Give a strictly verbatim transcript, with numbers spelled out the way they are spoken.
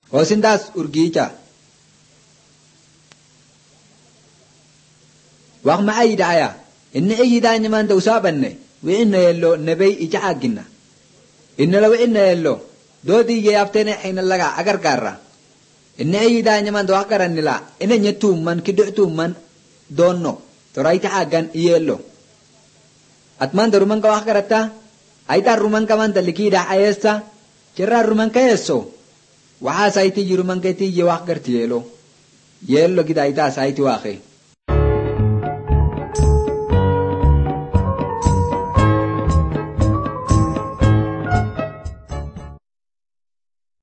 Osindas urgicha. Waqma ayidaya. Inni ayida nyaman da usabanne. Wa inna yello nabay ija agina. Inna law inna yello. Dodi ye yaftene hina laga agar garra. Inni ayida nyaman do akaran nila. Inna nyatum man kidutum man donno. Toraita agan yello. Atman daruman ka akarata. Aita ruman ka man talikida ayesta. Kira ruman ka yeso. Waha saiti ruman ka ti ye wakar tiyelo. Yello kita aita saiti wakhe.